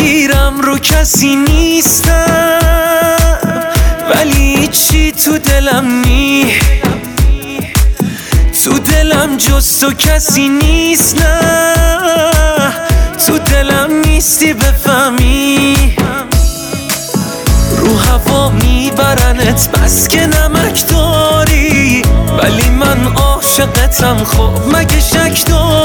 گیرم رو کسی نیستم، ولی چی تو دلم تو دلم جز تو کسی نیست. نه تو دلم نیستی بفهمی، رو هوا میبرنت بس که نمک داری، ولی من عاشقتم خب مگه شک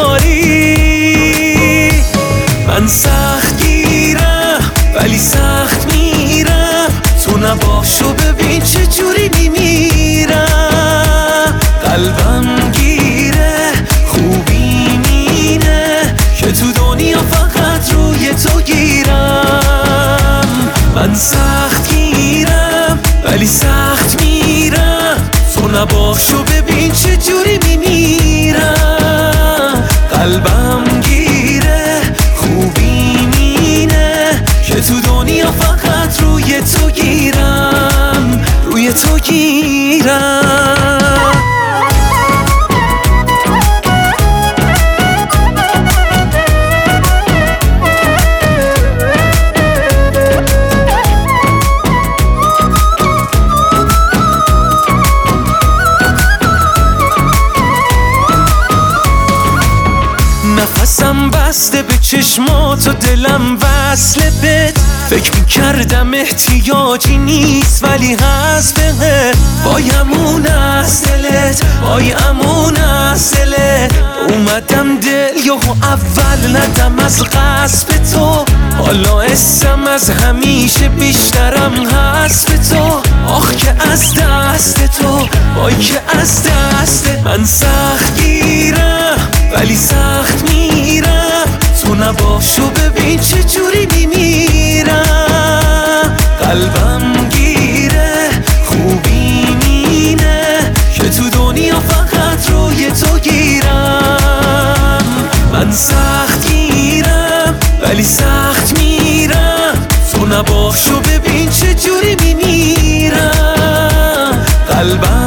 داری؟ من سخت گیرم ولی سخت میرم، تو نباشو ببین چه جوری میمیرم. قلبم گیره خوبی مینه که تو دنیا فقط روی تو گیرم. من سخت گیرم ولی سخت میرم، تو نباشو ببین چه جوری میمیرم. قلبم گیره خوبی مینه که تو دنیا فقط روی تو گیرم، روی تو گیرم. نفسم بسته به چشمات و دلم وصله بهت، فکر میکردم احتیاجی نیست ولی هست بهت. وای امون از دلت، وای امون از دلت، اومدم دل یهو اول ندم از قصد تو، حالا اسم از همیشه بیشترم هست به تو. آخ که از دست تو، وای که از دست من سخت گیرم ولی سخت میرم، تو نباشو ببین چه جوری میمیرم. قلبم گیره خوبی مینه که تو دنیا فقط روی تو گیرم. من سخت گیرم ولی سخت میرم، تو نباشو ببین چه جوری میمیرم. قلبم